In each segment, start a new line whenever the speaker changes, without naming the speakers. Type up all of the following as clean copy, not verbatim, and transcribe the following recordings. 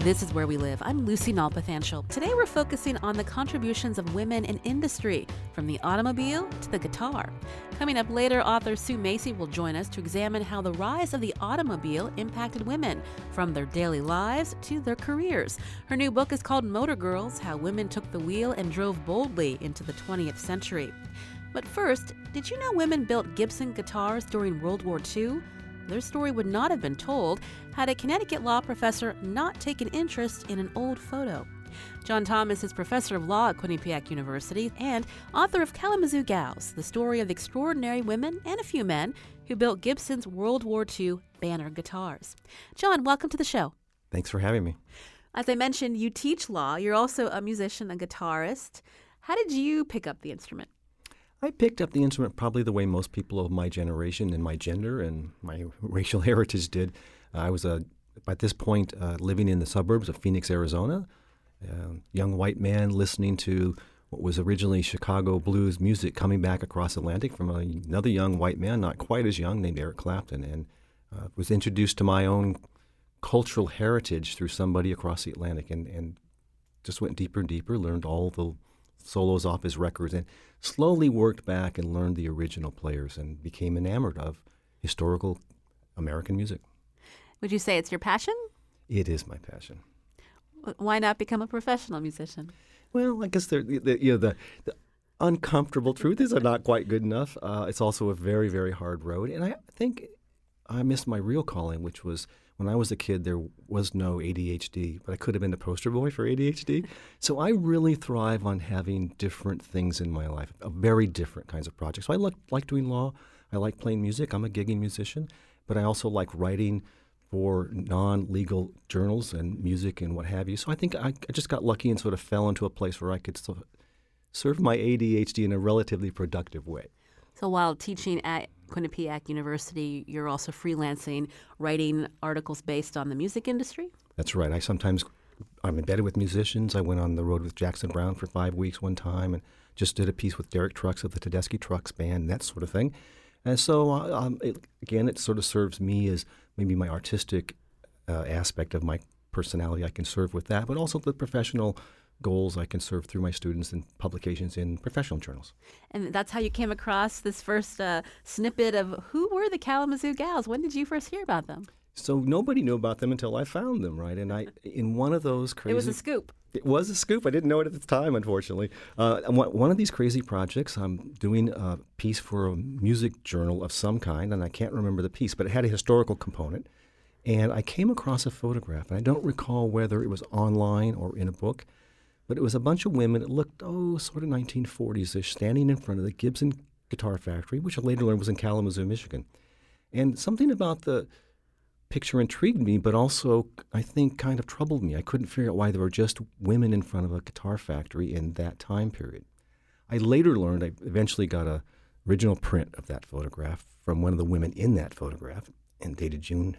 This is Where We Live. I'm Lucy Nalpathanchel. Today we're focusing on the contributions of women in industry, from the automobile to the guitar. Coming up later, author Sue Macy will join us to examine how the rise of the automobile impacted women, from their daily lives to their careers. Her new book is called Motor Girls: How Women Took the Wheel and Drove Boldly into the 20th Century. But first, did you know women built Gibson guitars during World War II? Their story would not have been told had a Connecticut law professor not taken interest in an old photo. John Thomas is professor of law at Quinnipiac University and author of Kalamazoo Gals, the story of extraordinary women and a few men who built Gibson's World War II banner guitars. John, welcome to the show.
Thanks for having me.
As I mentioned, you teach law. You're also a musician, a guitarist. How did you pick up the instrument?
I picked up the instrument probably the way most people of my generation and my gender and my racial heritage did. I was, at this point, living in the suburbs of Phoenix, Arizona, a young white man listening to what was originally Chicago blues music coming back across Atlantic from another young white man, not quite as young, named Eric Clapton, and was introduced to my own cultural heritage through somebody across the Atlantic and just went deeper and deeper, learned all the solos off his records, and slowly worked back and learned the original players and became enamored of historical American music.
Would you say it's your passion?
It is my passion.
Why not become a professional musician?
Well, I guess the uncomfortable truth is I'm not quite good enough. It's also a very, very hard road. And I think I missed my real calling, which was when I was a kid, there was no ADHD, but I could have been the poster boy for ADHD. So I really thrive on having different things in my life, very different kinds of projects. So I like doing law. I like playing music. I'm a gigging musician, but I also like writing for non-legal journals and music and what have you. So I think I just got lucky and sort of fell into a place where I could serve my ADHD in a relatively productive way.
So while teaching at Quinnipiac University, you're also freelancing, writing articles based on the music industry?
That's right. I'm embedded with musicians. I went on the road with Jackson Browne for 5 weeks one time and just did a piece with Derek Trucks of the Tedeschi Trucks Band, that sort of thing. And so, it sort of serves me as maybe my artistic aspect of my personality. I can serve with that, but also the professional goals I can serve through my students and publications in professional journals.
And that's how you came across this first snippet of who were the Kalamazoo Gals? When did you first hear about them?
So nobody knew about them until I found them, right? And in one of those crazy...
It was a scoop.
It was a scoop. I didn't know it at the time, unfortunately. One of these crazy projects, I'm doing a piece for a music journal of some kind, and I can't remember the piece, but it had a historical component. And I came across a photograph, and I don't recall whether it was online or in a book, but it was a bunch of women. It looked, sort of 1940s-ish, standing in front of the Gibson Guitar Factory, which I later learned was in Kalamazoo, Michigan. And something about the picture intrigued me, but also, I think, kind of troubled me. I couldn't figure out why there were just women in front of a guitar factory in that time period. I later learned, I eventually got an original print of that photograph from one of the women in that photograph, and dated June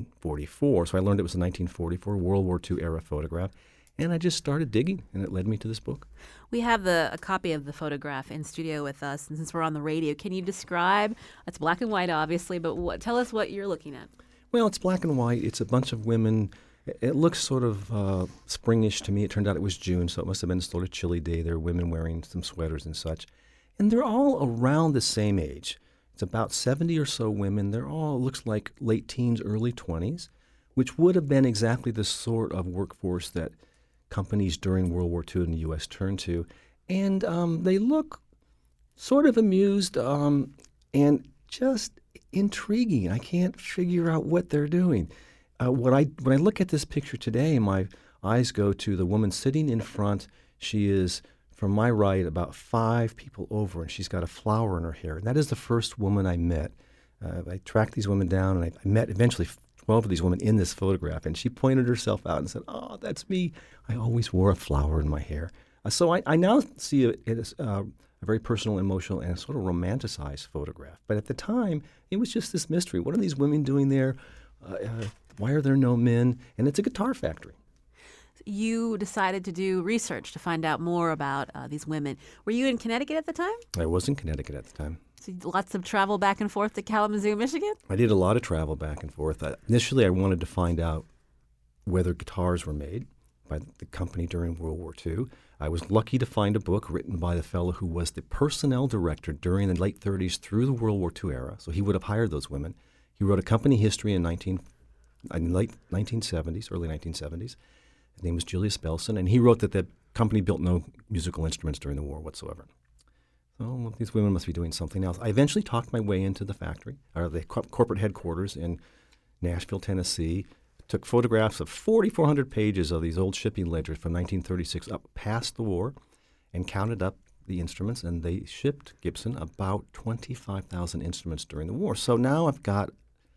1944. So I learned it was a 1944 World War II era photograph. And I just started digging, and it led me to this book.
We have a copy of the photograph in studio with us, and since we're on the radio, can you describe, it's black and white obviously, but tell us what you're looking at.
Well, it's black and white. It's a bunch of women. It looks sort of springish to me. It turned out it was June, so it must have been a sort of chilly day. There are women wearing some sweaters and such. And they're all around the same age. It's about 70 or so women. They're all, looks like, late teens, early 20s, which would have been exactly the sort of workforce that companies during World War II in the U.S. turned to. And they look sort of amused and just intriguing. I can't figure out what they're doing. When I look at this picture today, my eyes go to the woman sitting in front. She is, from my right, about 5 people over, and she's got a flower in her hair. And that is the first woman I met. I tracked these women down, and I met eventually 12 of these women in this photograph, and she pointed herself out and said, "Oh, that's me. I always wore a flower in my hair." So I now see it as a very personal, emotional, and sort of romanticized photograph. But at the time, it was just this mystery. What are these women doing there? Why are there no men? And it's a guitar factory.
You decided to do research to find out more about these women. Were you in Connecticut at the time?
I was in Connecticut at the time.
So lots of travel back and forth to Kalamazoo, Michigan?
I did a lot of travel back and forth. Initially, I wanted to find out where the guitars were made by the company during World War II. I was lucky to find a book written by the fellow who was the personnel director during the late 30s through the World War II era. So he would have hired those women. He wrote a company history in late 1970s, early 1970s. His name was Julius Belson, and he wrote that the company built no musical instruments during the war whatsoever. So well, these women must be doing something else. I eventually talked my way into the factory, or the corporate headquarters in Nashville, Tennessee. Took photographs of 4,400 pages of these old shipping ledgers from 1936 up past the war and counted up the instruments, and they shipped Gibson about 25,000 instruments during the war. So now I've got,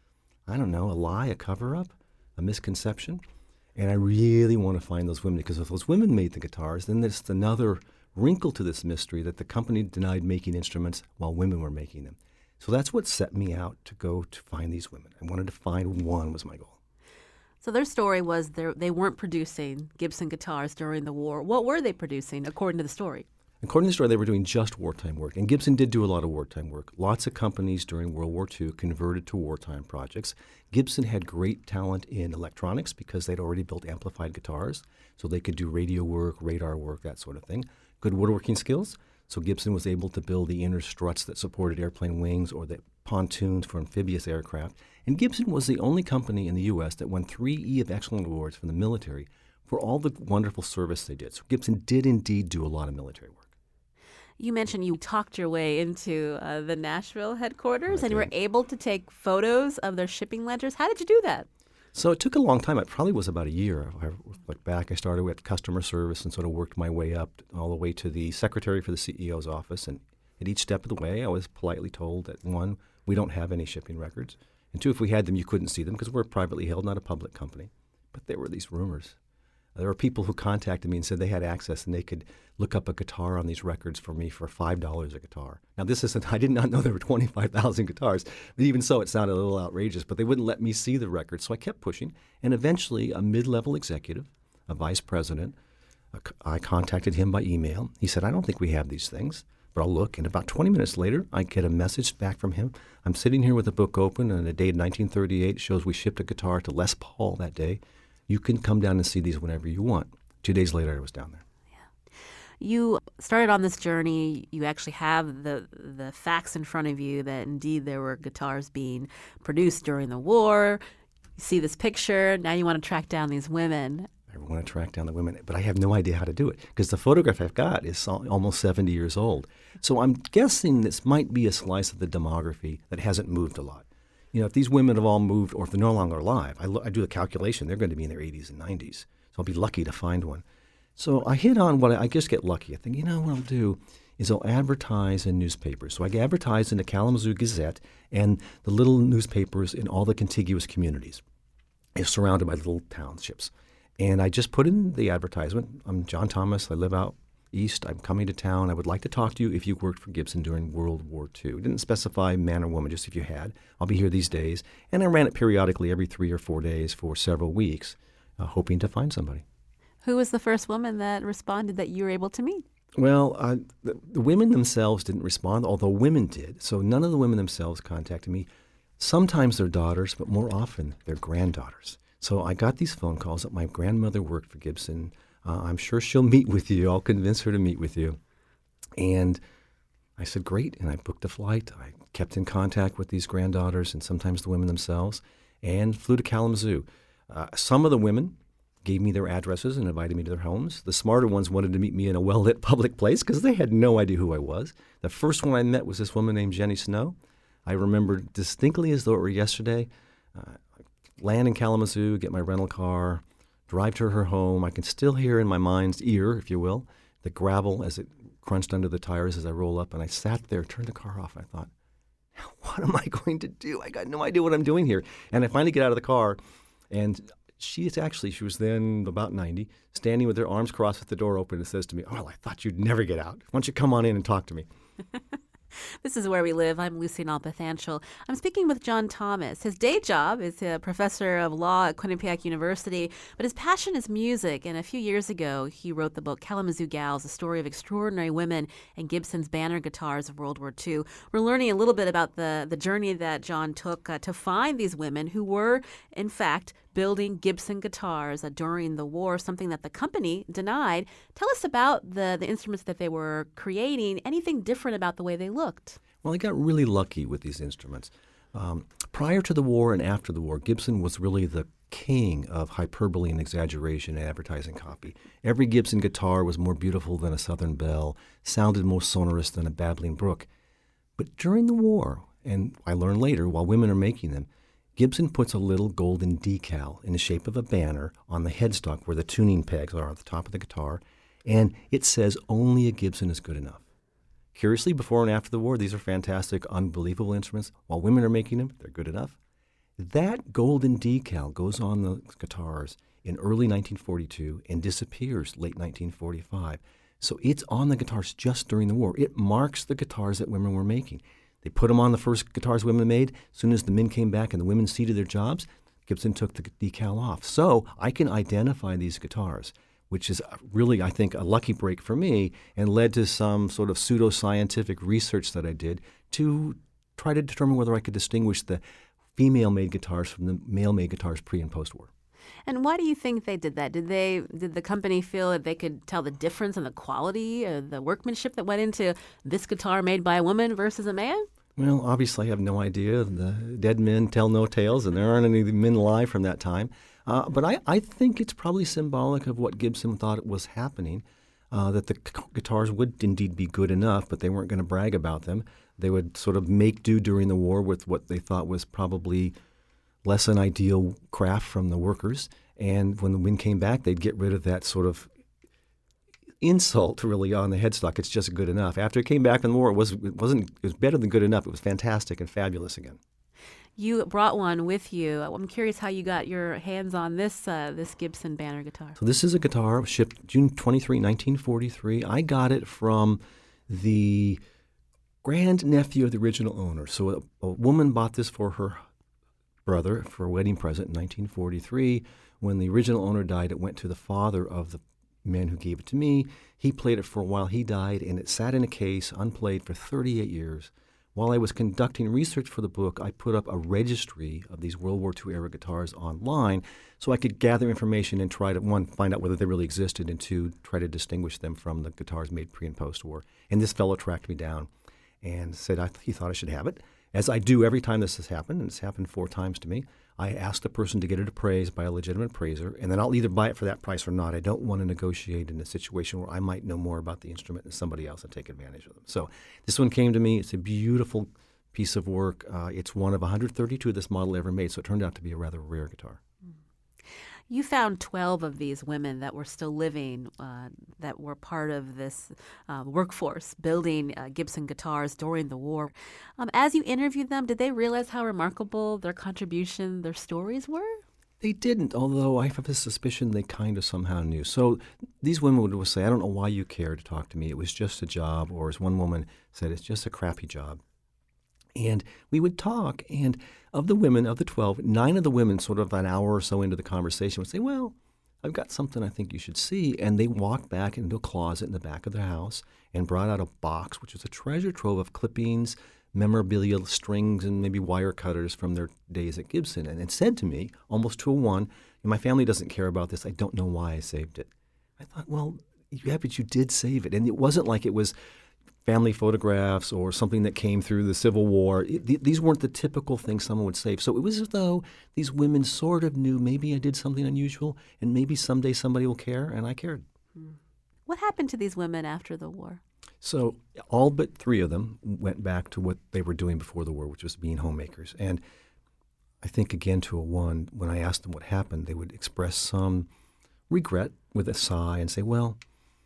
I don't know, a lie, a cover-up, a misconception, and I really want to find those women, because if those women made the guitars, then there's another wrinkle to this mystery that the company denied making instruments while women were making them. So that's what set me out to go to find these women. I wanted to find one was my goal.
So their story was they weren't producing Gibson guitars during the war. What were they producing, according to the story?
According to the story, they were doing just wartime work. And Gibson did do a lot of wartime work. Lots of companies during World War II converted to wartime projects. Gibson had great talent in electronics because they'd already built amplified guitars, so they could do radio work, radar work, that sort of thing. Good woodworking skills, so Gibson was able to build the inner struts that supported airplane wings or the pontoons for amphibious aircraft. And Gibson was the only company in the U.S. that won 3 E of Excellence Awards from the military for all the wonderful service they did. So Gibson did indeed do a lot of military work.
You mentioned you talked your way into the Nashville headquarters, and you were able to take photos of their shipping ledgers. How did you do that?
So it took a long time. It probably was about a year. I look back, I started with customer service and sort of worked my way up all the way to the secretary for the CEO's office. And at each step of the way, I was politely told that, one, we don't have any shipping records. And two, if we had them, you couldn't see them because we're privately held, not a public company. But there were these rumors. There were people who contacted me and said they had access and they could look up a guitar on these records for me for $5 a guitar. Now, I did not know there were 25,000 guitars. But even so, it sounded a little outrageous, but they wouldn't let me see the records. So I kept pushing. And eventually, a mid-level executive, a vice president, I contacted him by email. He said, I don't think we have these things, but I'll look. And about 20 minutes later, I get a message back from him. I'm sitting here with the book open, and the date 1938 shows we shipped a guitar to Les Paul that day. You can come down and see these whenever you want. 2 days later, I was down there.
Yeah. You started on this journey. You actually have the facts in front of you that indeed there were guitars being produced during the war. You see this picture. Now you want to track down these women.
I want to track down the women, but I have no idea how to do it because the photograph I've got is almost 70 years old. So I'm guessing this might be a slice of the demography that hasn't moved a lot. You know, if these women have all moved, or if they're no longer alive, I do the calculation, they're going to be in their 80s and 90s. So I'll be lucky to find one. So I hit on what I just get lucky. I think, what I'll do is I'll advertise in newspapers. So I advertise in the Kalamazoo Gazette and the little newspapers in all the contiguous communities. It's surrounded by little townships. And I just put in the advertisement, I'm John Thomas, I live out east, I'm coming to town, I would like to talk to you if you worked for Gibson during World War II. It didn't specify man or woman, just if you had. I'll be here these days. And I ran it periodically every 3 or 4 days for several weeks, hoping to find somebody.
Who was the first woman that responded that you were able to meet?
Well, the women themselves didn't respond, although women did. So none of the women themselves contacted me. Sometimes their daughters, but more often their granddaughters. So I got these phone calls that my grandmother worked for Gibson. I'm sure she'll meet with you. I'll convince her to meet with you. And I said, great. And I booked a flight. I kept in contact with these granddaughters and sometimes the women themselves and flew to Kalamazoo. Some of the women gave me their addresses and invited me to their homes. The smarter ones wanted to meet me in a well-lit public place because they had no idea who I was. The first one I met was this woman named Jenny Snow. I remember distinctly as though it were yesterday. Land in Kalamazoo, get my rental car, drive to her home. I can still hear in my mind's ear, if you will, the gravel as it crunched under the tires as I roll up. And I sat there, turned the car off. I thought, what am I going to do? I got no idea what I'm doing here. And I finally get out of the car, and she was then about 90, standing with her arms crossed with the door open and says to me, I thought you'd never get out. Why don't you come on in and talk to me?
This is Where We Live. I'm Lucy Nalpathanchel. I'm speaking with John Thomas. His day job is a professor of law at Quinnipiac University, but his passion is music. And a few years ago, he wrote the book Kalamazoo Gals, a story of extraordinary women and Gibson's banner guitars of World War II. We're learning a little bit about the journey that John took to find these women who were, in fact, building Gibson guitars during the war, something that the company denied. Tell us about the instruments that they were creating. Anything different about the way they looked?
Well, I got really lucky with these instruments. Prior to the war and after the war, Gibson was really the king of hyperbole and exaggeration in advertising copy. Every Gibson guitar was more beautiful than a Southern belle, sounded more sonorous than a babbling brook. But during the war, and I learned later while women are making them, Gibson puts a little golden decal in the shape of a banner on the headstock where the tuning pegs are at the top of the guitar, and it says only a Gibson is good enough. Curiously, before and after the war, these are fantastic, unbelievable instruments. While women are making them, they're good enough. That golden decal goes on the guitars in early 1942 and disappears late 1945. So it's on the guitars just during the war. It marks the guitars that women were making. They put them on the first guitars women made. As soon as the men came back and the women ceded their jobs, Gibson took the decal off. So I can identify these guitars, which is really, I think, a lucky break for me and led to some sort of pseudoscientific research that I did to try to determine whether I could distinguish the female-made guitars from the male-made guitars pre- and post-war.
And why do you think they did that? Did the company feel that they could tell the difference in the quality or the workmanship that went into this guitar made by a woman versus a man?
Well, obviously I have no idea. The dead men tell no tales, and there aren't any men alive from that time. But I think it's probably symbolic of what Gibson thought was happening, that the guitars would indeed be good enough, but they weren't going to brag about them. They would sort of make do during the war with what they thought was probably less than ideal craft from the workers. And when the wind came back, they'd get rid of that sort of insult really on the headstock. It's just good enough. After it came back from the war, it was better than good enough. It was fantastic and fabulous again.
You brought one with you. I'm curious how you got your hands on this Gibson Banner guitar.
So this is a guitar shipped June 23, 1943. I got it from the grandnephew of the original owner. So a woman bought this for her brother for a wedding present in 1943. When the original owner died, it went to the father of the man who gave it to me. He played it for a while. He died, and it sat in a case, unplayed, for 38 years. While I was conducting research for the book, I put up a registry of these World War II era guitars online so I could gather information and try to, one, find out whether they really existed, and two, try to distinguish them from the guitars made pre- and post-war. And this fellow tracked me down and said he thought I should have it. As I do every time this has happened, and it's happened 4 times to me, I ask the person to get it appraised by a legitimate appraiser, and then I'll either buy it for that price or not. I don't want to negotiate in a situation where I might know more about the instrument than somebody else and take advantage of them. So this one came to me. It's a beautiful piece of work. It's one of 132 this model ever made, so it turned out to be a rather rare guitar.
You found 12 of these women that were still living, that were part of this workforce building Gibson guitars during the war. As you interviewed them, did they realize how remarkable their contribution, their stories were?
They didn't, although I have a suspicion they kind of somehow knew. So these women would say, I don't know why you care to talk to me. It was just a job. Or as one woman said, it's just a crappy job. And we would talk, and of the women, of the 12, 9 of the women, sort of an hour or so into the conversation, would say, well, I've got something I think you should see. And they walked back into a closet in the back of their house and brought out a box, which was a treasure trove of clippings, memorabilia, strings, and maybe wire cutters from their days at Gibson. And it said to me, almost to a one, my family doesn't care about this. I don't know why I saved it. I thought, well, yeah, but you did save it. And it wasn't like it was family photographs or something that came through the Civil War. These weren't the typical things someone would save. So it was as though these women sort of knew maybe I did something unusual and maybe someday somebody will care, and I cared.
What happened to these women after the war?
So all but 3 of them went back to what they were doing before the war, which was being homemakers. And I think, again, to a one, when I asked them what happened, they would express some regret with a sigh and say, well,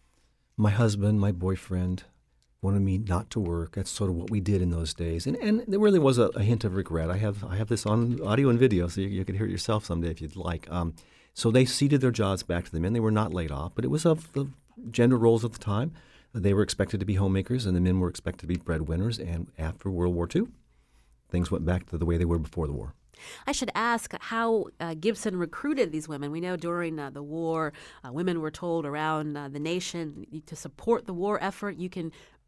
my husband, my boyfriend, wanted me not to work. That's sort of what we did in those days. And there really was a hint of regret. I have this on audio and video, so you can hear it yourself someday if you'd like. So they ceded their jobs back to the men. They were not laid off, but it was of the gender roles of the time. They were expected to be homemakers, and the men were expected to be breadwinners. And after World War II, things went back to the way they were before the war.
I should ask how Gibson recruited these women. We know during the war, women were told around the nation to support the war effort. You can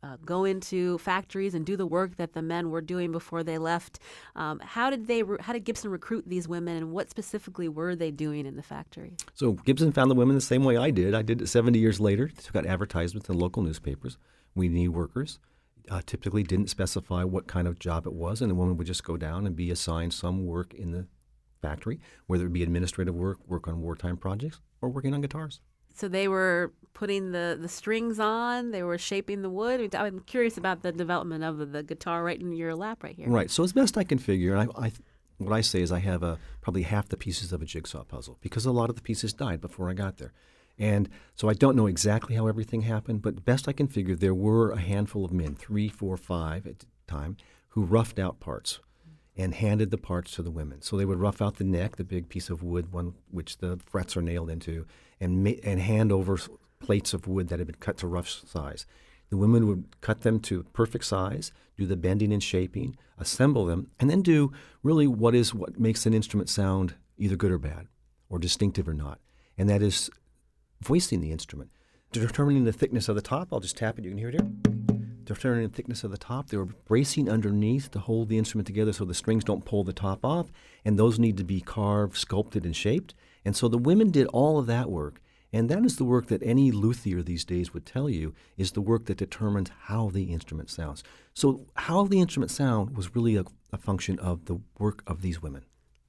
go into factories and do the work that the men were doing before they left. How did Gibson recruit these women, and what specifically were they doing in the factory?
So Gibson found the women the same way I did. I did it 70 years later. Took out advertisements in local newspapers. We need workers. Typically didn't specify what kind of job it was, and the woman would just go down and be assigned some work in the factory, whether it be administrative work on wartime projects, or working on guitars.
So they were putting the strings on, they were shaping the wood. I'm curious about the development of the guitar right in your lap right here.
Right. So as best I can figure, what I say is I have probably half the pieces of a jigsaw puzzle, because a lot of the pieces died before I got there. And so I don't know exactly how everything happened, but best I can figure, there were a handful of men, 3, 4, 5 at the time, who roughed out parts and handed the parts to the women. So they would rough out the neck, the big piece of wood, one which the frets are nailed into, and hand over plates of wood that had been cut to rough size. The women would cut them to perfect size, do the bending and shaping, assemble them, and then do really what makes an instrument sound either good or bad, or distinctive or not. And that is voicing the instrument. Determining the thickness of the top, I'll just tap it, you can hear it here. Determining the thickness of the top, they were bracing underneath to hold the instrument together so the strings don't pull the top off, and those need to be carved, sculpted, and shaped. And so the women did all of that work, and that is the work that any luthier these days would tell you is the work that determines how the instrument sounds. So how the instrument sound was really a function of the work of these women.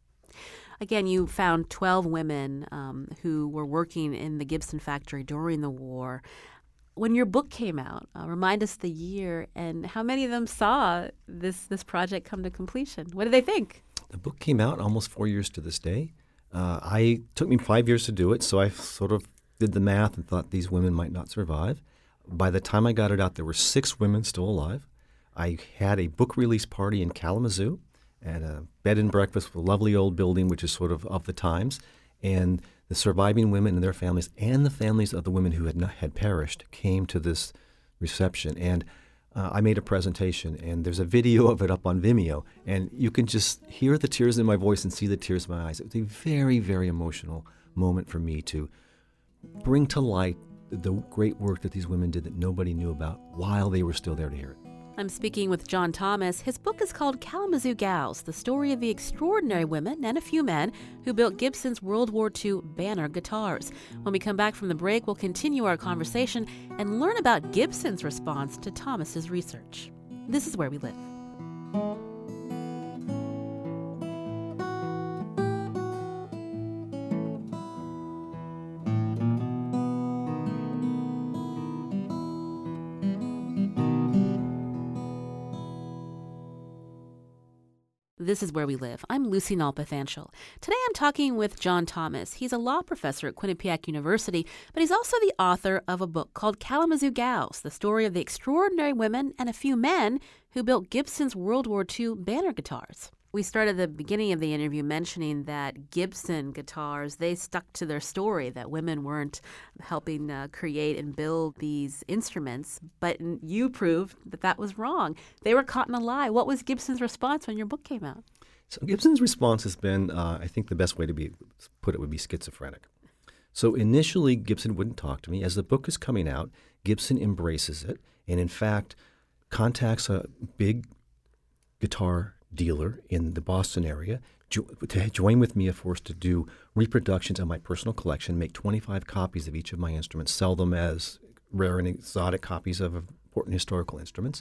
Again, you found 12 women who were working in the Gibson factory during the war. When your book came out, remind us the year and how many of them saw this project come to completion. What did they think?
The book came out almost 4 years to this day. It took me 5 years to do it, so I sort of did the math and thought these women might not survive. By the time I got it out, there were 6 women still alive. I had a book release party in Kalamazoo at a bed and breakfast with a lovely old building, which is sort of the times. And the surviving women and their families and the families of the women who had perished came to this reception. And I made a presentation, and there's a video of it up on Vimeo. And you can just hear the tears in my voice and see the tears in my eyes. It was a very, very emotional moment for me to bring to light the great work that these women did that nobody knew about while they were still there to hear it.
I'm speaking with John Thomas. His book is called Kalamazoo Gals, the story of the extraordinary women and a few men who built Gibson's World War II banner guitars. When we come back from the break, we'll continue our conversation and learn about Gibson's response to Thomas's research. This is Where We Live. This is Where We Live. I'm Lucy Nalpathanchel. Today I'm talking with John Thomas. He's a law professor at Quinnipiac University, but he's also the author of a book called Kalamazoo Gals, the story of the extraordinary women and a few men who built Gibson's World War II banner guitars. We started the beginning of the interview mentioning that Gibson guitars, they stuck to their story, that women weren't helping create and build these instruments, but you proved that that was wrong. They were caught in a lie. What was Gibson's response when your book came out?
So Gibson's response has been, I think the best way to put it would be schizophrenic. So initially, Gibson wouldn't talk to me. As the book is coming out, Gibson embraces it and, in fact, contacts a big guitar dealer in the Boston area to join with me, of course, to do reproductions of my personal collection, make 25 copies of each of my instruments, sell them as rare and exotic copies of important historical instruments.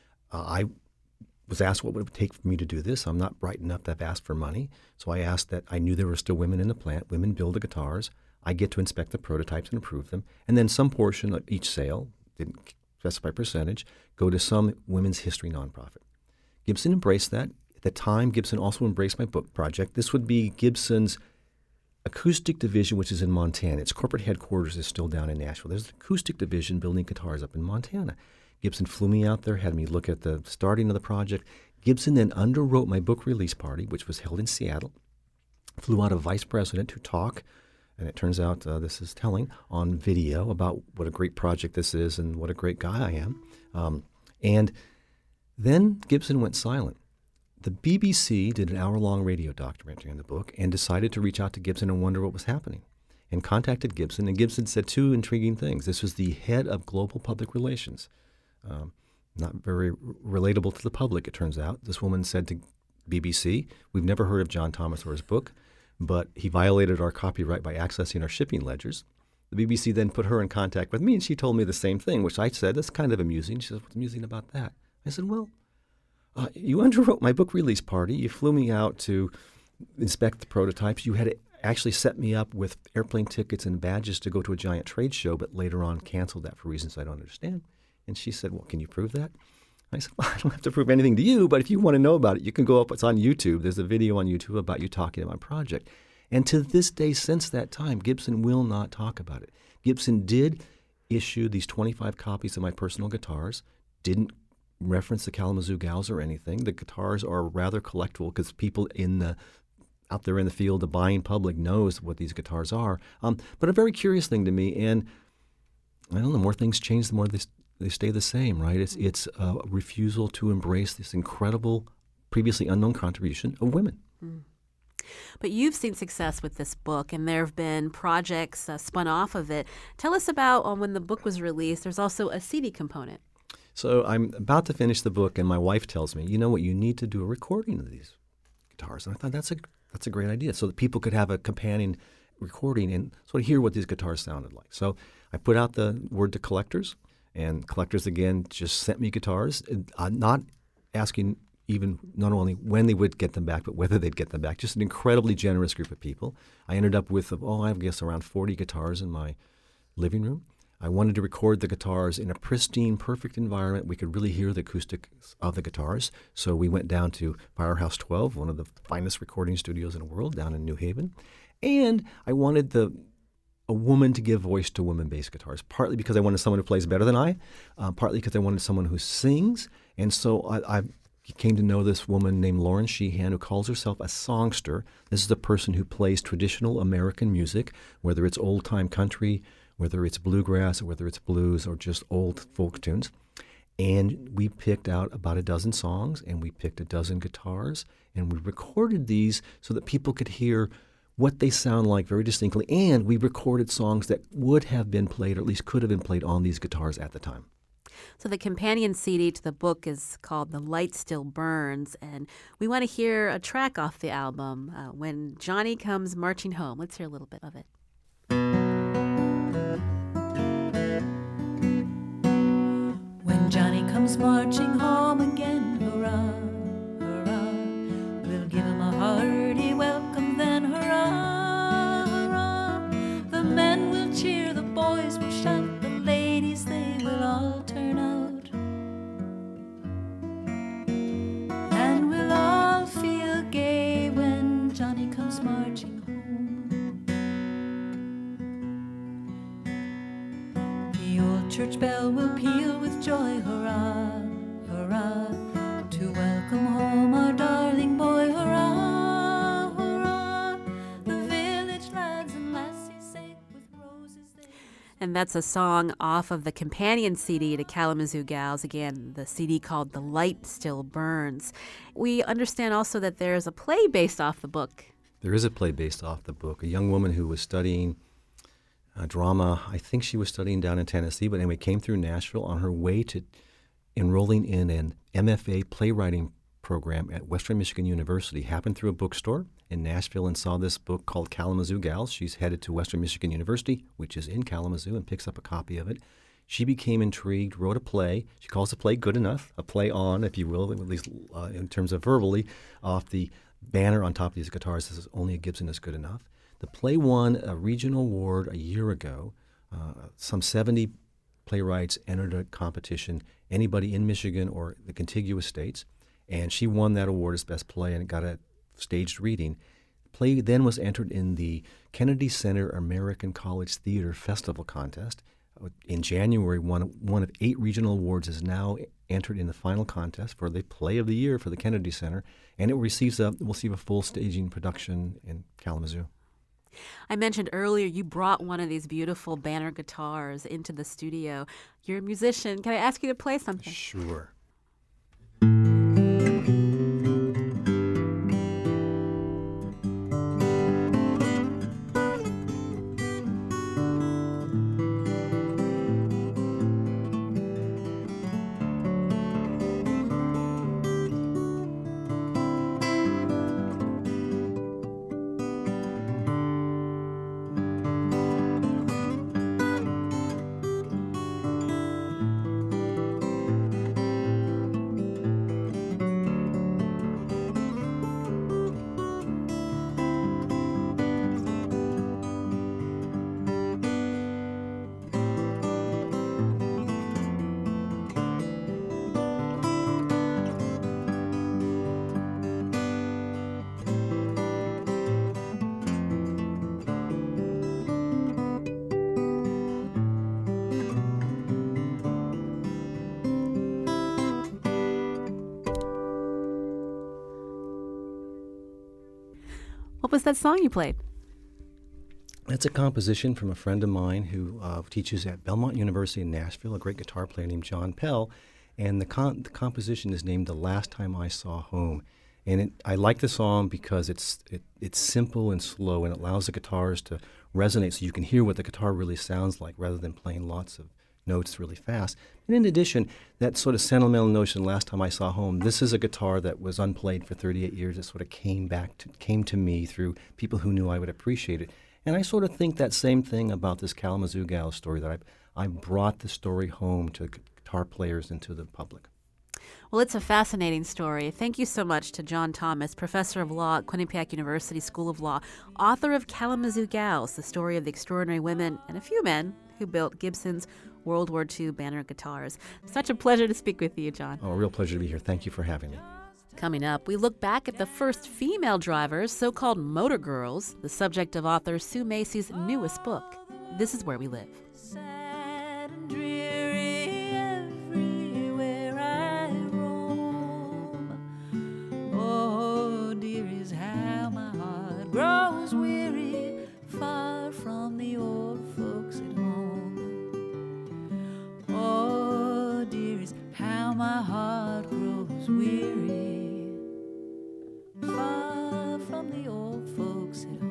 I was asked what would it take for me to do this. I'm not bright enough to have asked for money, so I asked that I knew there were still women in the plant. Women build the guitars. I get to inspect the prototypes and approve them, and then some portion of each sale, didn't specify percentage, go to some women's history nonprofit. Gibson embraced that. At the time, Gibson also embraced my book project. This would be Gibson's acoustic division, which is in Montana. Its corporate headquarters is still down in Nashville. There's an acoustic division building guitars up in Montana. Gibson flew me out there, had me look at the starting of the project. Gibson then underwrote my book release party, which was held in Seattle. Flew out a vice president to talk, and it turns out this is telling, on video about what a great project this is and what a great guy I am. And then Gibson went silent. The BBC did an hour-long radio documentary on the book and decided to reach out to Gibson and wonder what was happening, and contacted Gibson. And Gibson said two intriguing things. This was the head of global public relations. not very relatable to the public, it turns out. This woman said to BBC, "We've never heard of John Thomas or his book, but he violated our copyright by accessing our shipping ledgers." The BBC then put her in contact with me, and she told me the same thing, which I said, "That's kind of amusing." She said, "What's amusing about that?" I said, "Well, you underwrote my book release party. You flew me out to inspect the prototypes. You had actually set me up with airplane tickets and badges to go to a giant trade show, but later on canceled that for reasons I don't understand." And she said, "Well, can you prove that?" I said, "Well, I don't have to prove anything to you, but if you want to know about it, you can go up. It's on YouTube. There's a video on YouTube about you talking about my project." And to this day, since that time, Gibson will not talk about it. Gibson did issue these 25 copies of my personal guitars, didn't reference the Kalamazoo Gals or anything. The guitars are rather collectible because people out there in the field, the buying public knows what these guitars are. But a very curious thing to me, and I don't know, the more things change, the more they stay the same, right? It's a refusal to embrace this incredible, previously unknown contribution of women.
Mm. But you've seen success with this book, and there have been projects spun off of it. Tell us about when the book was released. There's also a CD component.
So I'm about to finish the book, and my wife tells me, "You know what, you need to do a recording of these guitars." And I thought that's a great idea, so that people could have a companion recording and sort of hear what these guitars sounded like. So I put out the word to collectors, and collectors, again, just sent me guitars, not asking even not only when they would get them back, but whether they'd get them back. Just an incredibly generous group of people. I ended up with, I guess, around 40 guitars in my living room. I wanted to record the guitars in a pristine, perfect environment. We could really hear the acoustics of the guitars. So we went down to Firehouse 12, one of the finest recording studios in the world, down in New Haven. And I wanted a woman to give voice to women bass guitars, partly because I wanted someone who plays better than I, partly because I wanted someone who sings. And so I came to know this woman named Lauren Sheehan, who calls herself a songster. This is a person who plays traditional American music, whether it's old-time country, whether it's bluegrass, or whether it's blues, or just old folk tunes. And we picked out about a dozen songs, and we picked a dozen guitars, and we recorded these so that people could hear what they sound like very distinctly. And we recorded songs that would have been played, or at least could have been played on these guitars at the time.
So the companion CD to the book is called The Light Still Burns, and we want to hear a track off the album, When Johnny Comes Marching Home. Let's hear a little bit of it.
When Johnny comes marching home again, hurrah, hurrah, we'll give him a hearty welcome then, hurrah, hurrah. The men will cheer, the boys will shout, the ladies, they will all turn out, and we'll all feel gay when Johnny comes marching home. The old church bell will peal with joy, hurrah, hurrah, to welcome home our darling boy, hurrah, hurrah. The village lads and lassies say with roses they...
And that's a song off of the companion CD to Kalamazoo Gals, again, the CD called The Light Still Burns. We understand also that there's a play based off the book.
There is a play based off the book. A young woman who was studying drama, I think she was studying down in Tennessee, but anyway, came through Nashville on her way to enrolling in an MFA playwriting program at Western Michigan University. Happened through a bookstore in Nashville and saw this book called Kalamazoo Gals. She's headed to Western Michigan University, which is in Kalamazoo, and picks up a copy of it. She became intrigued, wrote a play. She calls the play Good Enough, a play on, if you will, at least in terms of verbally, off the banner on top of these guitars. This is Only a Gibson is Good Enough. The play won a regional award a year ago. Some 70 playwrights entered a competition, anybody in Michigan or the contiguous states, and she won that award as best play and got a staged reading. The play then was entered in the Kennedy Center American College Theater Festival contest. In January, one of 8 regional awards is now entered in the final contest for the Play of the Year for the Kennedy Center, and it will receive a full staging production in Kalamazoo.
I mentioned earlier you brought one of these beautiful banner guitars into the studio. You're a musician. Can I ask you to play something?
Sure.
was that song you played?
It's a composition from a friend of mine who teaches at Belmont University in Nashville, a great guitar player named John Pell. And the composition is named The Last Time I Saw Home. And I like the song because it's simple and slow, and it allows the guitars to resonate so you can hear what the guitar really sounds like rather than playing lots of notes really fast. And in addition, that sort of sentimental notion, Last Time I Saw Home, this is a guitar that was unplayed for 38 years. It sort of came to me through people who knew I would appreciate it. And I sort of think that same thing about this Kalamazoo Gal story, that I brought the story home to guitar players and to the public.
Well, it's a fascinating story. Thank you so much to John Thomas, professor of law at Quinnipiac University School of Law, author of Kalamazoo Gals, the story of the extraordinary women and a few men who built Gibson's World War II banner guitars. Such a pleasure to speak with you, John.
Oh, a real pleasure to be here. Thank you for having me.
Coming up, we look back at the first female drivers, so-called motor girls, the subject of author Sue Macy's newest book. This is Where We Live.
Sad and dreary everywhere I roam. Oh, dearies, how my heart grows weary, far from the old folks at home. Oh, dearies, how my heart grows weary, far from the old folks at home.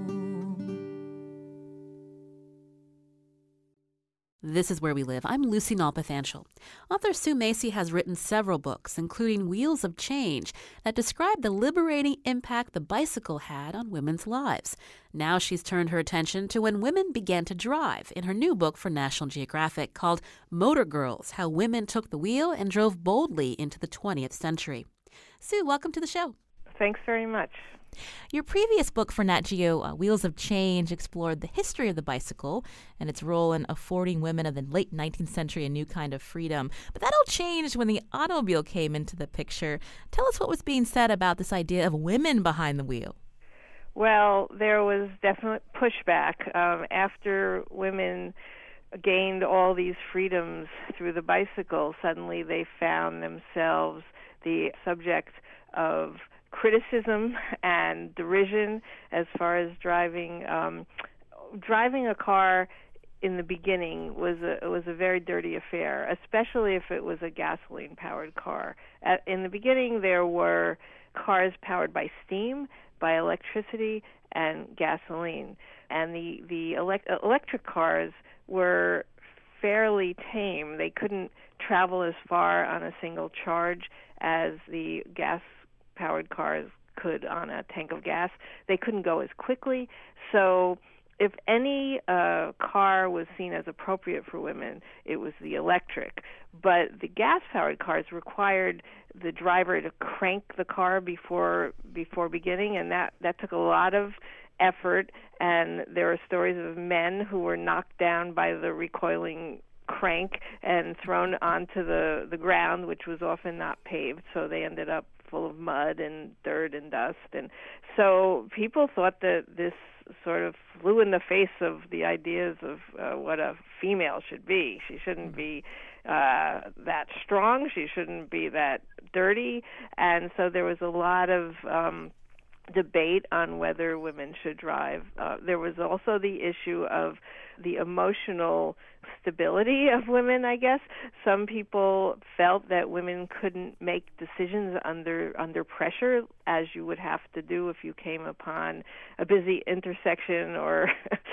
This is Where We Live. I'm Lucy Nalpathanchel. Author Sue Macy has written several books, including Wheels of Change, that describe the liberating impact the bicycle had on women's lives. Now she's turned her attention to when women began to drive in her new book for National Geographic called Motor Girls, How Women Took the Wheel and Drove Boldly into the 20th Century. Sue, welcome to the show.
Thanks very much.
Your previous book for Nat Geo, Wheels of Change, explored the history of the bicycle and its role in affording women of the late 19th century a new kind of freedom. But that all changed when the automobile came into the picture. Tell us what was being said about this idea of women behind the wheel.
Well, there was definite pushback after women gained all these freedoms through the bicycle. Suddenly they found themselves the subject of criticism and derision as far as driving. Driving a car in the beginning was a very dirty affair, especially if it was a gasoline-powered car. In the beginning, there were cars powered by steam, by electricity, and gasoline. And the electric cars were fairly tame. They couldn't travel as far on a single charge as the gas-powered cars could on a tank of gas. They couldn't go as quickly. So if any car was seen as appropriate for women, it was the electric. But the gas-powered cars required the driver to crank the car before beginning, and that took a lot of effort. And there are stories of men who were knocked down by the recoiling crank and thrown onto the ground, which was often not paved, so they ended up full of mud and dirt and dust. And so people thought that this sort of flew in the face of the ideas of what a female should be. She shouldn't be that strong. She shouldn't be that dirty. And so there was a lot of debate on whether women should drive. There was also the issue of the emotional stability of women, I guess. Some people felt that women couldn't make decisions under pressure, as you would have to do if you came upon a busy intersection or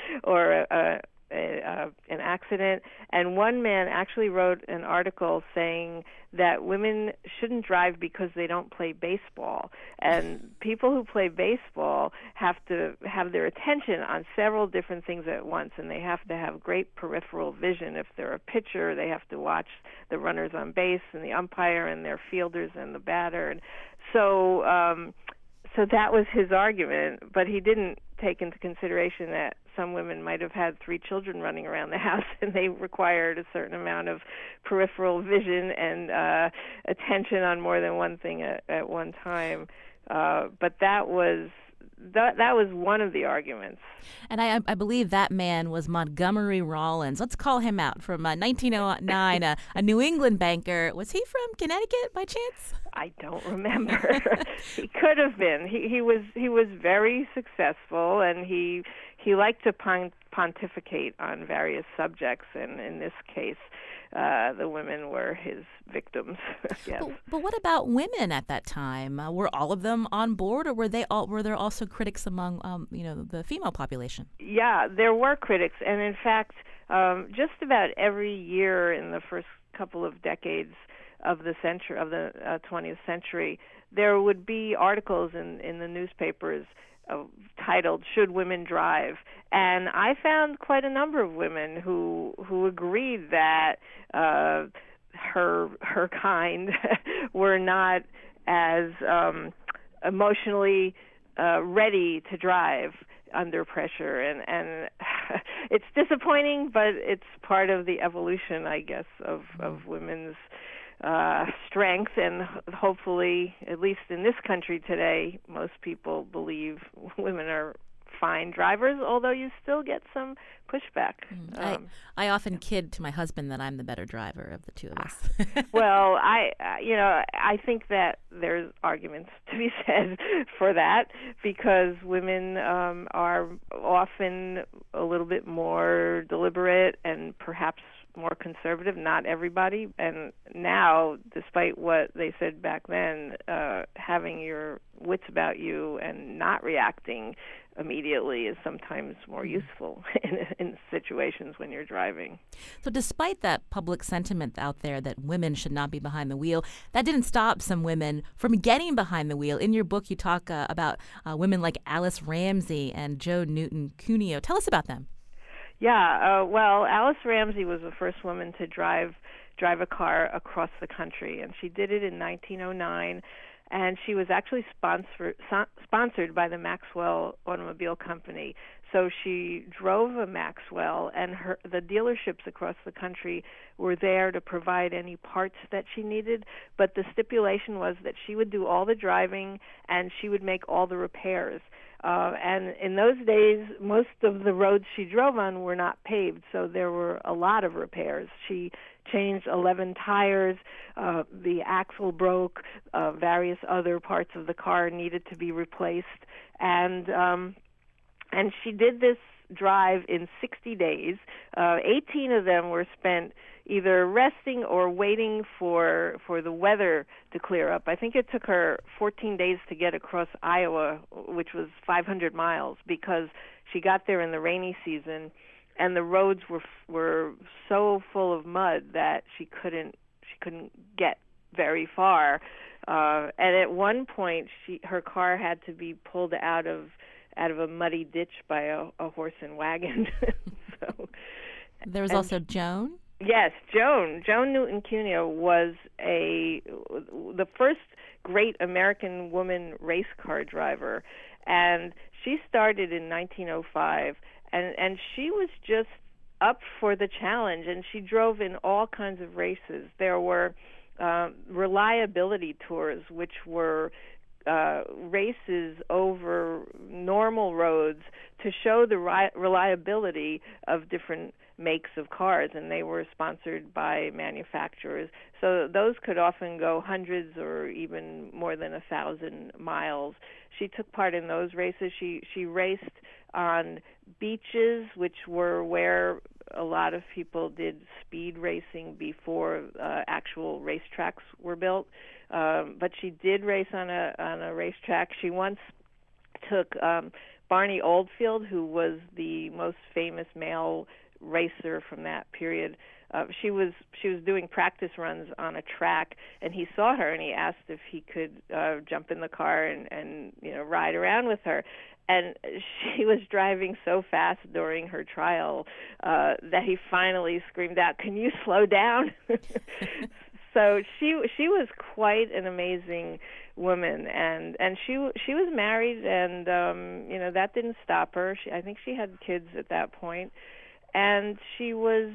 an accident. And one man actually wrote an article saying that women shouldn't drive because they don't play baseball. And people who play baseball have to have their attention on several different things at once, and they have to have great peripheral vision. If they're a pitcher, they have to watch the runners on base and the umpire and their fielders and the batter. And so that was his argument, but he didn't take into consideration that some women might have had 3 children running around the house, and they required a certain amount of peripheral vision and attention on more than one thing at one time. But that was that was one of the arguments.
And I believe that man was Montgomery Rawlins. Let's call him out from 1909, a New England banker. Was he from Connecticut by chance?
I don't remember. He could have been. He was very successful, and he liked to pontificate on various subjects, and in this case, the women were his victims. Yes.
But what about women at that time? Were all of them on board, or were there also critics among the female population?
Yeah, there were critics, and in fact, just about every year in the first couple of decades of the 20th century, there would be articles in the newspapers titled "Should Women Drive?" And I found quite a number of women who agreed that her kind were not as emotionally ready to drive under pressure, and it's disappointing, but it's part of the evolution, I guess, of women's strength, and hopefully, at least in this country today, most people believe women are fine drivers, although you still get some pushback.
I often kid to my husband that I'm the better driver of the two of us.
Well, I think that there's arguments to be said for that, because women are often a little bit more deliberate and perhaps more conservative. Not everybody. And now, despite what they said back then, having your wits about you and not reacting immediately is sometimes more useful in situations when you're driving.
So despite that public sentiment out there that women should not be behind the wheel, that didn't stop some women from getting behind the wheel. In your book, you talk about women like Alice Ramsey and Jo Newton Cuneo. Tell us about them.
Yeah, well, Alice Ramsey was the first woman to drive a car across the country, and she did it in 1909, and she was actually sponsored by the Maxwell Automobile Company. So she drove a Maxwell, and the dealerships across the country were there to provide any parts that she needed, but the stipulation was that she would do all the driving and she would make all the repairs. And in those days, most of the roads she drove on were not paved, so there were a lot of repairs. She changed 11 tires, the axle broke, various other parts of the car needed to be replaced, and she did this drive in 60 days. 18 of them were spent either resting or waiting for the weather to clear up. I think it took her 14 days to get across Iowa, which was 500 miles, because she got there in the rainy season, and the roads were so full of mud that she couldn't get very far. And at one point, her car had to be pulled out of a muddy ditch by a horse and wagon.
There was also Joan?
Yes, Joan Newton Cuneo was the first great American woman race car driver, and she started in 1905, and she was just up for the challenge, and she drove in all kinds of races. There were reliability tours, which were races over normal roads to show the reliability of different makes of cars, and they were sponsored by manufacturers. So those could often go hundreds or even more than 1,000 miles. She took part in those races. She raced on beaches, which were where a lot of people did speed racing before actual racetracks were built. But she did race on a racetrack. She once took Barney Oldfield, who was the most famous male racer from that period. She was doing practice runs on a track, and he saw her, and he asked if he could jump in the car and ride around with her. And she was driving so fast during her trial that he finally screamed out, "Can you slow down?" So she was quite an amazing woman, and she was married, and that didn't stop her. I think she had kids at that point, and she was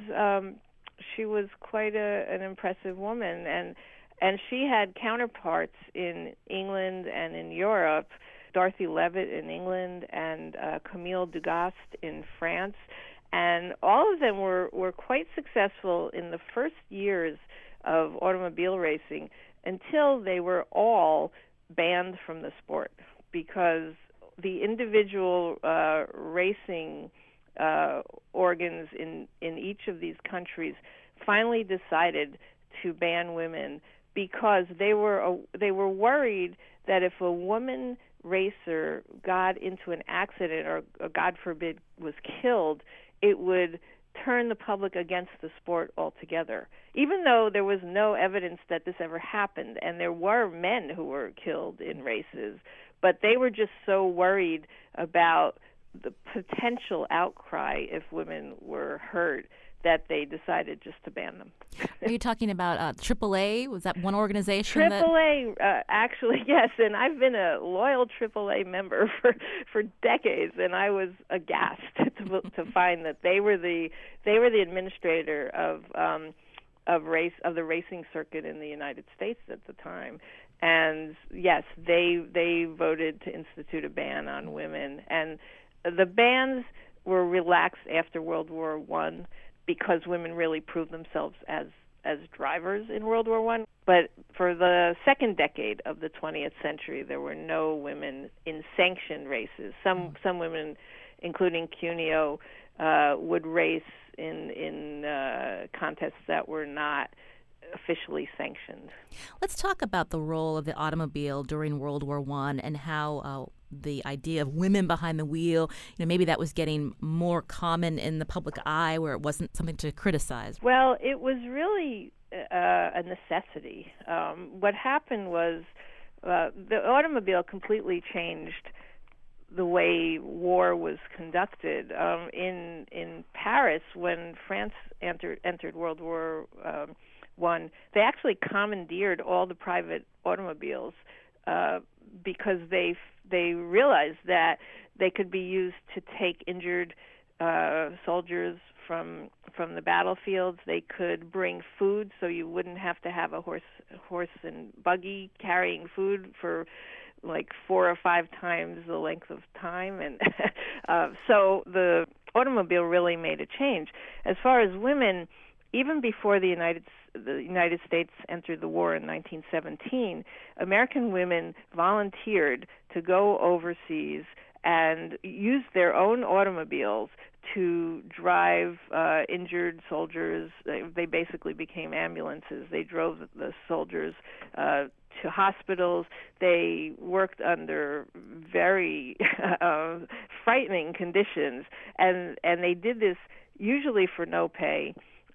quite an impressive woman, and she had counterparts in England and in Europe Dorothy Levitt in England and Camille Dugas in France. And all of them were quite successful in the first years of automobile racing until they were all banned from the sport, because the individual racing organs in each of these countries finally decided to ban women, because they were worried that if a woman racer got into an accident or God forbid was killed, it would turn the public against the sport altogether, even though there was no evidence that this ever happened, and there were men who were killed in races. But they were just so worried about the potential outcry if women were hurt that they decided just to ban them.
Are you talking about AAA? Was that one organization?
AAA, actually, yes. And I've been a loyal AAA member for decades, and I was aghast to find that they were the administrator of the racing circuit in the United States at the time. And yes, they voted to institute a ban on women, and the bans were relaxed after World War I, because women really proved themselves as drivers in World War I. But for the second decade of the 20th century, there were no women in sanctioned races. Some women, including Cuneo, would race in contests that were not officially sanctioned.
Let's talk about the role of the automobile during World War I and how the idea of women behind the wheel, maybe that was getting more common in the public eye where it wasn't something to criticize.
Well, it was really a necessity. What happened was the automobile completely changed the way war was conducted. In Paris, when France entered World War I, they actually commandeered all the private automobiles because they realized that they could be used to take injured soldiers from the battlefields. They could bring food, so you wouldn't have to have a horse and buggy carrying food for like 4 or 5 times the length of time, and so the automobile really made a change. As far as women, even before the United States entered the war in 1917, American women volunteered to go overseas and use their own automobiles to drive injured soldiers. They basically became ambulances. They drove the soldiers to hospitals. They worked under very frightening conditions, and they did this usually for no pay.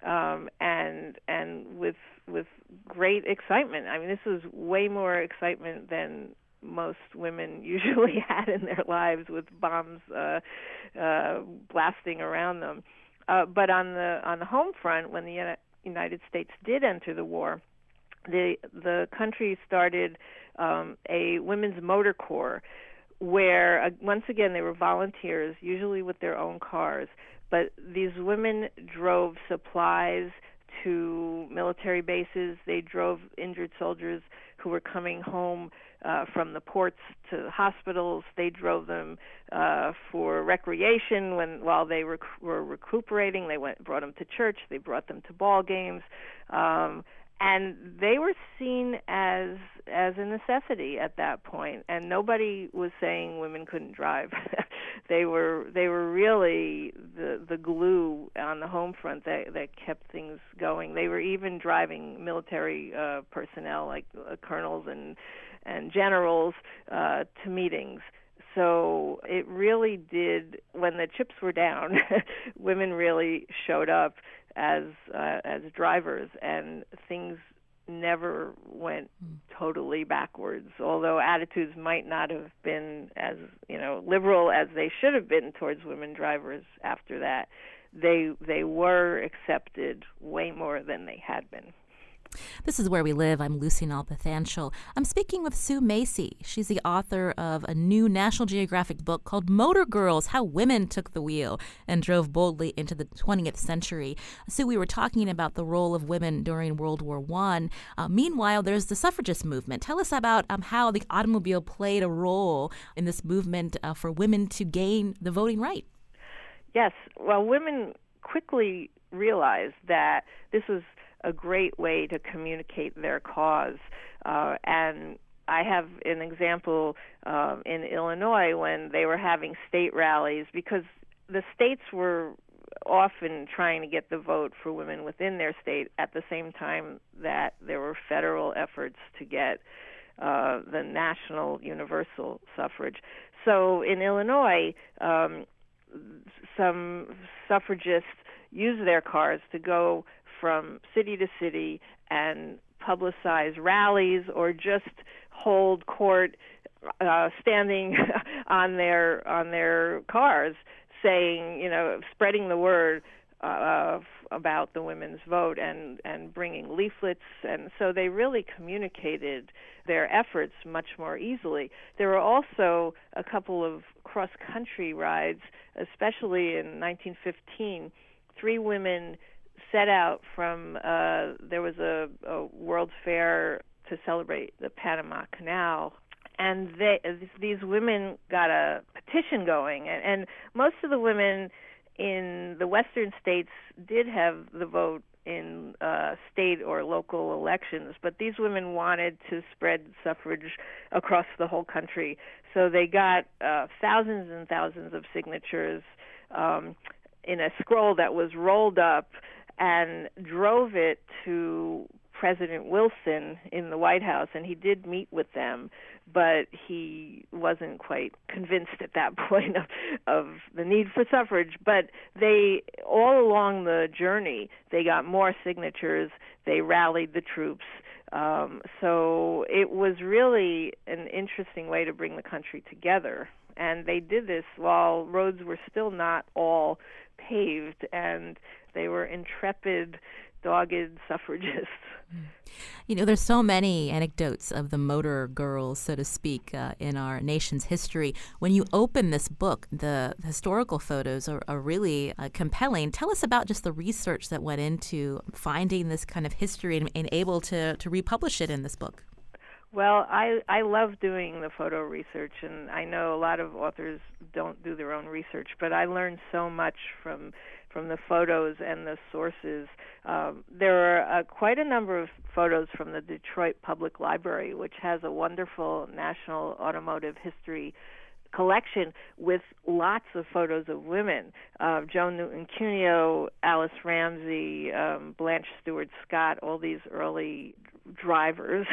And with great excitement. I mean, this was way more excitement than most women usually had in their lives, with bombs blasting around them. But on the home front, when the United States did enter the war, the country started a women's motor corps, where once again they were volunteers, usually with their own cars. But these women drove supplies to military bases. They drove injured soldiers who were coming home from the ports to hospitals. They drove them for recreation while they were recuperating. They brought them to church. They brought them to ball games. And they were seen as a necessity at that point, and nobody was saying women couldn't drive. They were really the glue on the home front that kept things going. They were even driving military personnel, like colonels and generals, to meetings. So it really did, when the chips were down, women really showed up as drivers, and things never went totally backwards. Although attitudes might not have been as liberal as they should have been towards women drivers after that, they were accepted way more than they had been.
This is Where We Live. I'm Lucy Nalpathanchel. I'm speaking with Sue Macy. She's the author of a new National Geographic book called Motor Girls, How Women Took the Wheel and Drove Boldly into the 20th Century. Sue, we were talking about the role of women during World War I. Meanwhile, there's the suffragist movement. Tell us about how the automobile played a role in this movement for women to gain the voting right.
Yes. Well, women quickly realized that this was a great way to communicate their cause. And I have an example in Illinois when they were having state rallies, because the states were often trying to get the vote for women within their state at the same time that there were federal efforts to get the national universal suffrage. So in Illinois, some suffragists used their cars to go from city to city and publicize rallies or just hold court standing on their cars saying, spreading the word about the women's vote and bringing leaflets. And so they really communicated their efforts much more easily. There were also a couple of cross-country rides, especially in 1915. 3 women set out from, there was a World's Fair to celebrate the Panama Canal, and these women got a petition going, and most of the women in the western states did have the vote in state or local elections, but these women wanted to spread suffrage across the whole country, so they got thousands and thousands of signatures in a scroll that was rolled up and drove it to President Wilson in the White House, and he did meet with them, but he wasn't quite convinced at that point of the need for suffrage. But they, all along the journey, they got more signatures, they rallied the troops. So it was really an interesting way to bring the country together. And they did this while roads were still not all paved, and they were intrepid, dogged suffragists.
There's so many anecdotes of the motor girls, so to speak, in our nation's history. When you open this book, the historical photos are really compelling. Tell us about just the research that went into finding this kind of history and able to republish it in this book.
Well, I love doing the photo research, and I know a lot of authors don't do their own research, but I learned so much from the photos and the sources. There are quite a number of photos from the Detroit Public Library, which has a wonderful national automotive history collection with lots of photos of women. Joan Newton Cuneo, Alice Ramsey, Blanche Stewart Scott, all these early drivers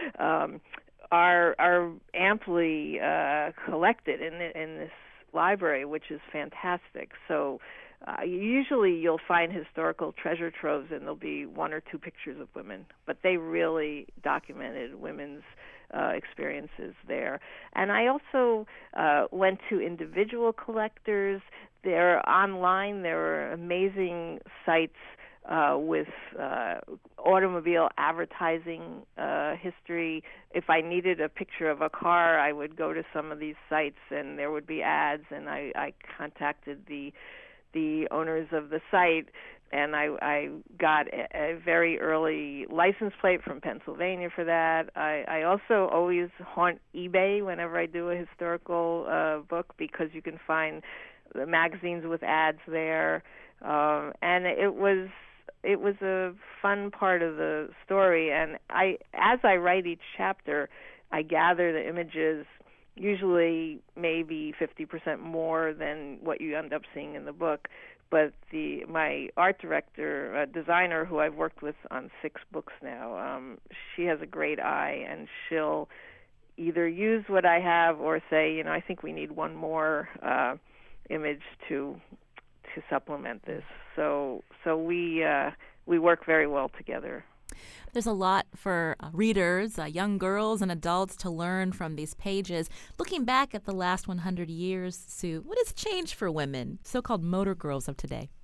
are amply collected in this library, which is fantastic. So usually you'll find historical treasure troves and there'll be 1 or 2 pictures of women, but they really documented women's experiences there. And I also went to individual collectors. Online there are amazing sites with automobile advertising history. If I needed a picture of a car, I would go to some of these sites and there would be ads, and I contacted the owners of the site, and I got a very early license plate from Pennsylvania for that. I also always haunt eBay whenever I do a historical book, because you can find the magazines with ads there, and it was a fun part of the story. And as I write each chapter, I gather the images, usually maybe 50% more than what you end up seeing in the book. But my art director, designer, who I've worked with on 6 books now, she has a great eye, and she'll either use what I have or say, I think we need one more image to supplement this. So we work very well together.
There's a lot for readers, young girls and adults, to learn from these pages. Looking back at the last 100 years, Sue, what has changed for women, so-called motor girls of today?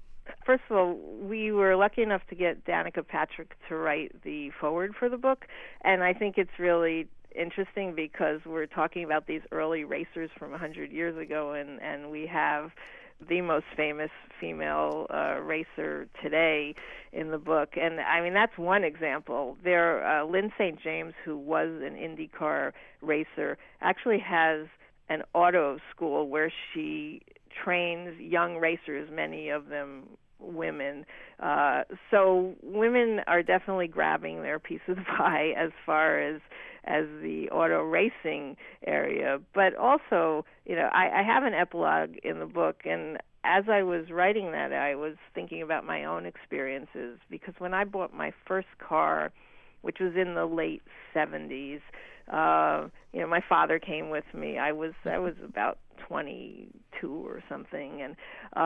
first of all, we were lucky enough to get Danica Patrick to write the foreword for the book, and I think it's really interesting because we're talking about these early racers from 100 years ago, and we have the most famous female racer today in the book. And I mean, that's one example. Lynn St. James, who was an IndyCar racer, actually has an auto school where she trains young racers, many of them women. So women are definitely grabbing their piece of the pie as far as the auto racing area. But also, I have an epilogue in the book, and as I was writing that, I was thinking about my own experiences, because when I bought my first car, which was in the late 70s, my father came with me. I was about 22 or something, and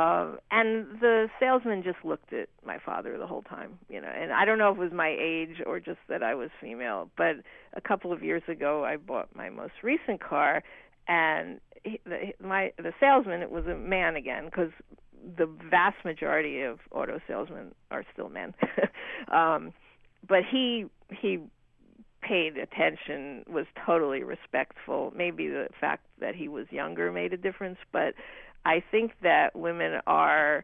the salesman just looked at my father the whole time, and I don't know if it was my age or just that I was female, but a couple of years ago I bought my most recent car, and the salesman, it was a man again, because the vast majority of auto salesmen are still men, but he paid attention, was totally respectful. Maybe the fact that he was younger made a difference, but I think that women are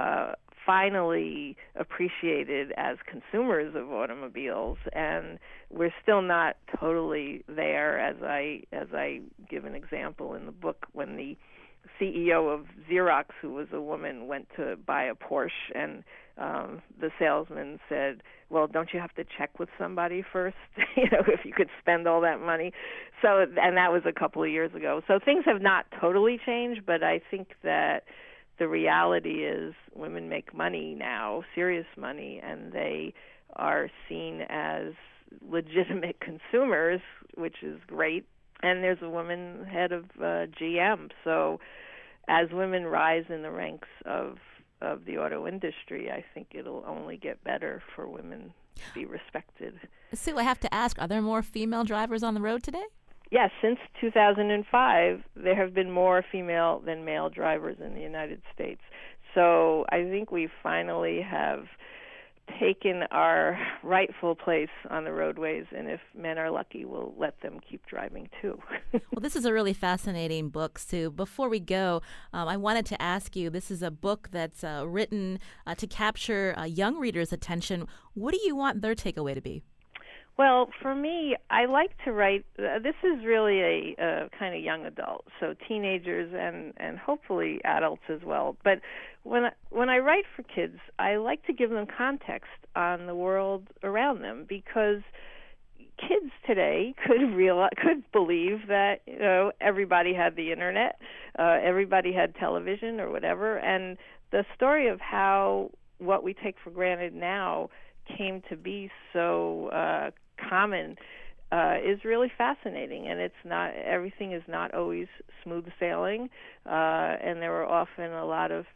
finally appreciated as consumers of automobiles, and we're still not totally there. As I give an example in the book, when the CEO of Xerox, who was a woman, went to buy a Porsche, and the salesman said, well, don't you have to check with somebody first, if you could spend all that money? So, and that was a couple of years ago. So things have not totally changed, but I think that the reality is women make money now, serious money, and they are seen as legitimate consumers, which is great. And there's a woman head of GM. So as women rise in the ranks of the auto industry, I think it'll only get better for women to be respected.
Sue, I have to ask, are there more female drivers on the road today?
Yes, since 2005, there have been more female than male drivers in the United States. So I think we finally have taken our rightful place on the roadways, and if men are lucky, we'll let them keep driving too.
Well, this is a really fascinating book, Sue. Before we go, I wanted to ask you, this is a book that's written to capture young readers' attention. What do you want their takeaway to be?
Well, for me, I like to write, this is really a kind of young adult, so teenagers and hopefully adults as well. But when I write for kids, I like to give them context on the world around them, because kids today could believe that everybody had the internet, everybody had television or whatever, and the story of how what we take for granted now came to be so common is really fascinating, and everything is not always smooth sailing, and there were often a lot of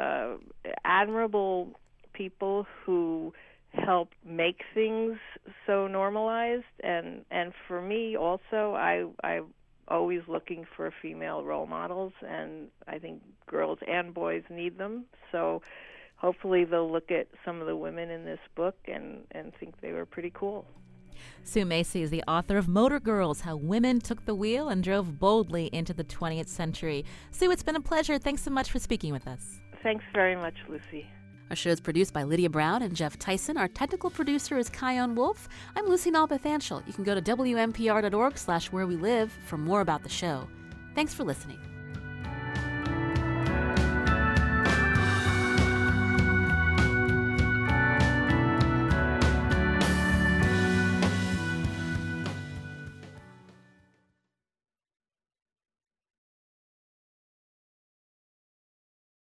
admirable people who helped make things so normalized, and for me also, I'm always looking for female role models, and I think girls and boys need them, so hopefully they'll look at some of the women in this book and think they were pretty cool.
Sue Macy is the author of Motor Girls, How Women Took the Wheel and Drove Boldly into the 20th Century. Sue, it's been a pleasure. Thanks so much for speaking with us.
Thanks very much, Lucy.
Our show is produced by Lydia Brown and Jeff Tyson. Our technical producer is Kion Wolf. I'm Lucy Nalpathanchel. You can go to WNPR.org/where we live for more about the show. Thanks for listening.